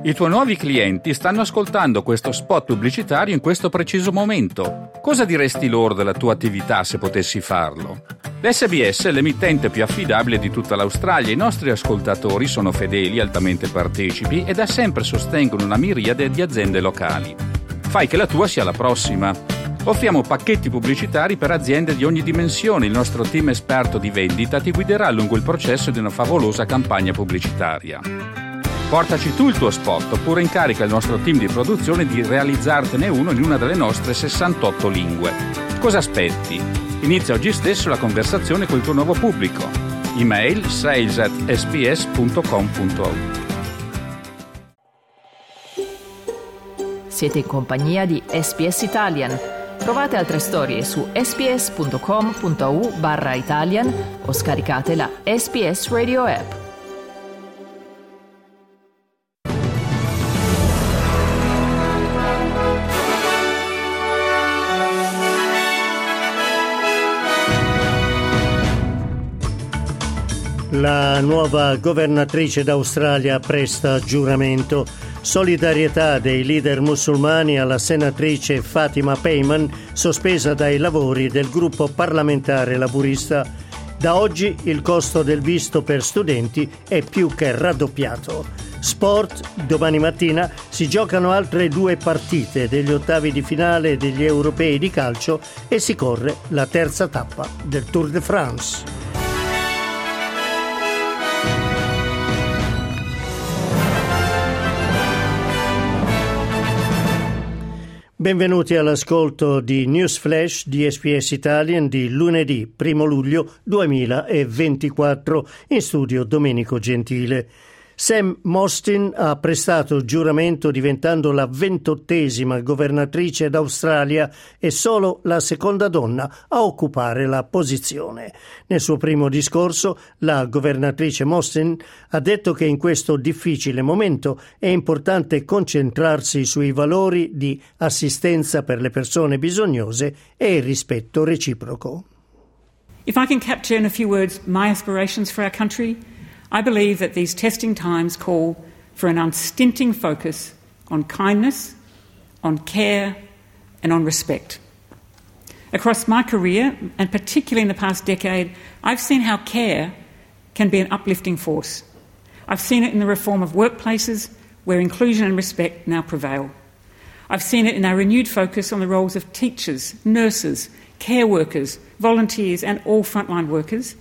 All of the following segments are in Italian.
I tuoi nuovi clienti stanno ascoltando questo spot pubblicitario in questo preciso momento. Cosa diresti loro della tua attività se potessi farlo? L'SBS è l'emittente più affidabile di tutta l'Australia. I nostri ascoltatori sono fedeli, altamente partecipi e da sempre sostengono una miriade di aziende locali. Fai che la tua sia la prossima. Offriamo pacchetti pubblicitari per aziende di ogni dimensione. Il nostro team esperto di vendita ti guiderà lungo il processo di una favolosa campagna pubblicitaria. Portaci tu il tuo spot oppure incarica il nostro team di produzione di realizzartene uno in una delle nostre 68 lingue. Cosa aspetti? Inizia oggi stesso la conversazione col tuo nuovo pubblico. Email sales@sbs.com.au. Siete in compagnia di SBS Italian. Trovate altre storie su sbs.com.au/Italian o scaricate la SBS Radio app. La nuova governatrice d'Australia presta giuramento. Solidarietà dei leader musulmani alla senatrice Fatima Payman, sospesa dai lavori del gruppo parlamentare laburista. Da oggi il costo del visto per studenti è più che raddoppiato. Sport, domani mattina si giocano altre 2 partite degli ottavi di finale degli europei di calcio e si corre la terza tappa del Tour de France. Benvenuti all'ascolto di News Flash di SBS Italian di lunedì 1 luglio 2024, in studio Domenico Gentile. Sam Mostyn ha prestato giuramento diventando la 28ª governatrice d'Australia e solo la seconda donna a occupare la posizione. Nel suo primo discorso, la governatrice Mostyn ha detto che in questo difficile momento è importante concentrarsi sui valori di assistenza per le persone bisognose e il rispetto reciproco. If I can capture in a few words my aspirations for our country, I believe that these testing times call for an unstinting focus on kindness, on care, and on respect. Across my career, and particularly in the past decade, I've seen how care can be an uplifting force. I've seen it in the reform of workplaces where inclusion and respect now prevail. I've seen it in our renewed focus on the roles of teachers, nurses, care workers, volunteers, and all frontline workers.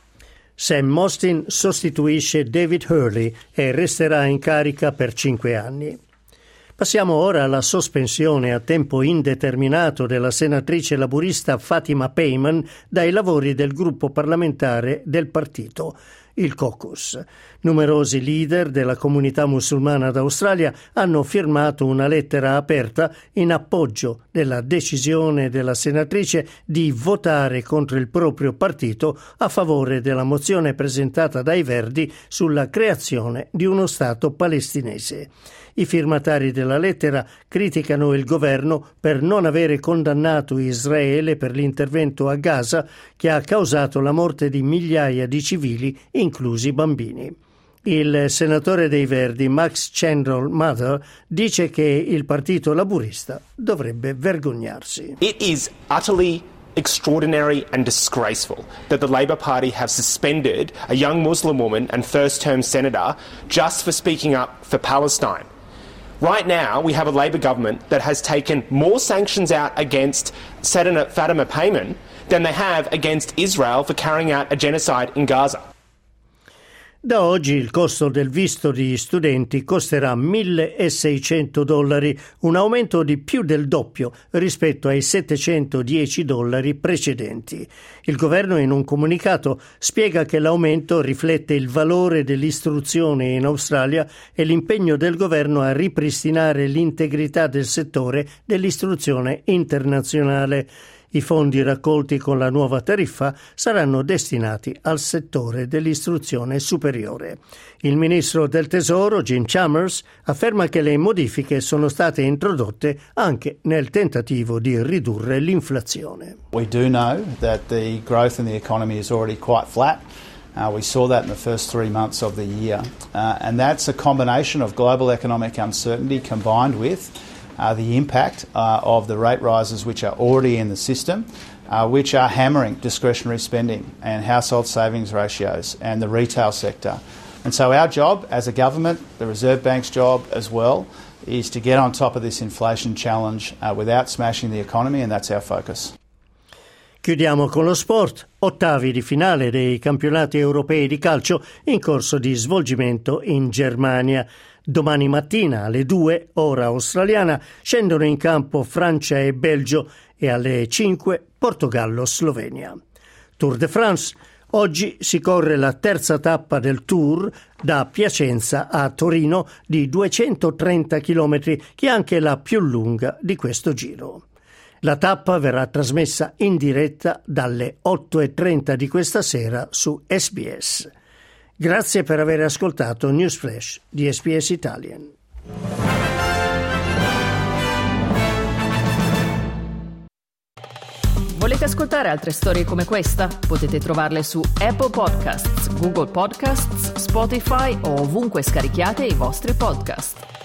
Sam Mostyn sostituisce David Hurley e resterà in carica per 5 anni. Passiamo ora alla sospensione a tempo indeterminato della senatrice laburista Fatima Payman dai lavori del gruppo parlamentare del partito, il caucus. Numerosi leader della comunità musulmana d'Australia hanno firmato una lettera aperta in appoggio della decisione della senatrice di votare contro il proprio partito a favore della mozione presentata dai Verdi sulla creazione di uno Stato palestinese. I firmatari della lettera criticano il governo per non avere condannato Israele per l'intervento a Gaza che ha causato la morte di migliaia di civili, inclusi bambini. Il senatore dei Verdi, Max Chandler Mather, dice che il partito laburista dovrebbe vergognarsi. It is utterly extraordinary and disgraceful that the Labor Party have suspended a young Muslim woman and first-term senator just for speaking up for Palestine. Right now, we have a Labor government that has taken more sanctions out against Senator Fatima Payman than they have against Israel for carrying out a genocide in Gaza. Da oggi il costo del visto di studenti costerà $1.600, un aumento di più del doppio rispetto ai $710 precedenti. Il governo in un comunicato spiega che l'aumento riflette il valore dell'istruzione in Australia e l'impegno del governo a ripristinare l'integrità del settore dell'istruzione internazionale. I fondi raccolti con la nuova tariffa saranno destinati al settore dell'istruzione superiore. Il ministro del Tesoro, Jim Chalmers, afferma che le modifiche sono state introdotte anche nel tentativo di ridurre l'inflazione. We do know that the growth in the economy is already quite flat. We saw that in the first 3 months of the year. And that's a combination of global economic uncertainty combined with the impact of the rate rises which are already in the system, which are hammering discretionary spending and household savings ratios and the retail sector. And so our job as a government, the Reserve Bank's job as well, is to get on top of this inflation challenge without smashing the economy, and that's our focus. Chiudiamo con lo sport. Ottavi di finale dei campionati europei di calcio in corso di svolgimento in Germania. Domani mattina alle 2, ora australiana, scendono in campo Francia e Belgio e alle 5 Portogallo-Slovenia. Tour de France. Oggi si corre la terza tappa del Tour da Piacenza a Torino di 230 km, che è anche la più lunga di questo giro. La tappa verrà trasmessa in diretta dalle 8:30 di questa sera su SBS. Grazie per aver ascoltato News Flash di SBS Italian. Volete ascoltare altre storie come questa? Potete trovarle su Apple Podcasts, Google Podcasts, Spotify o ovunque scarichiate i vostri podcast.